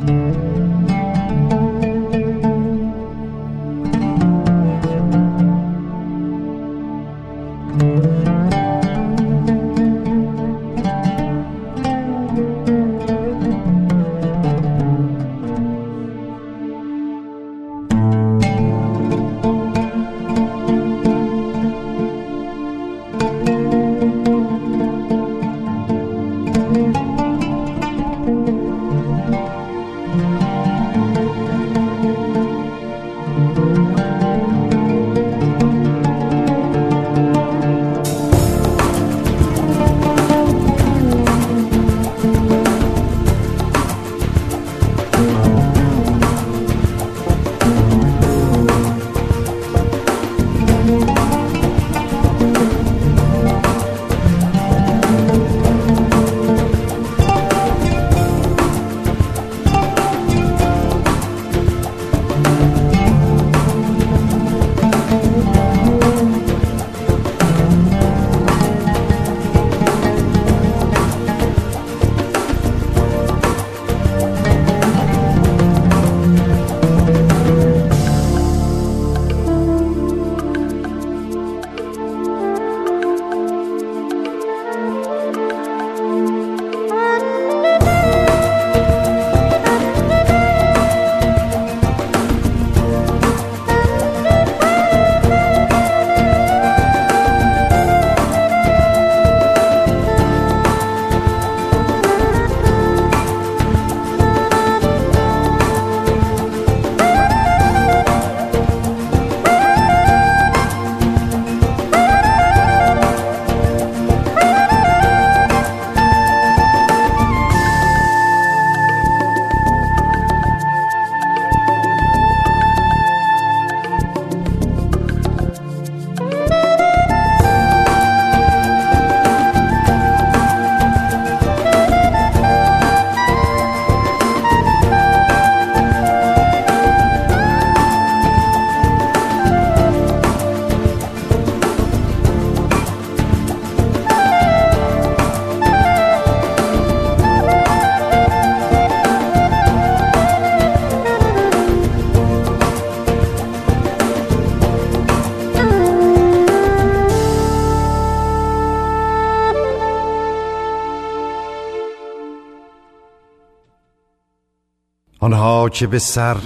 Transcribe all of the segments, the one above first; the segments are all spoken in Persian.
آنها که به سر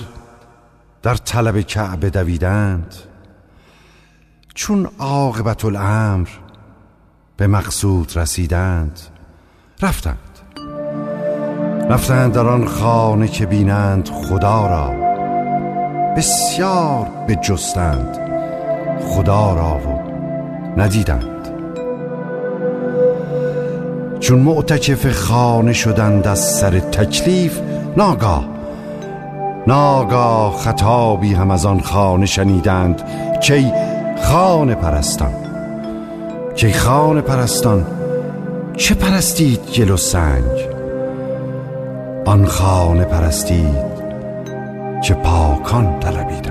در طلب کعبه دویدند، چون عاقبت الامر به مقصود رسیدند، رفتند در آن خانه که بینند خدا را، بسیار بجستند خدا را و ندیدند. چون معتکف خانه شدند از سر تکلیف، ناگاه خطابی هم از آن خانه شنیدند که خانه پرستان چه پرستید گل و سنگ؟ آن خانه پرستید که پاکان طلبیدند.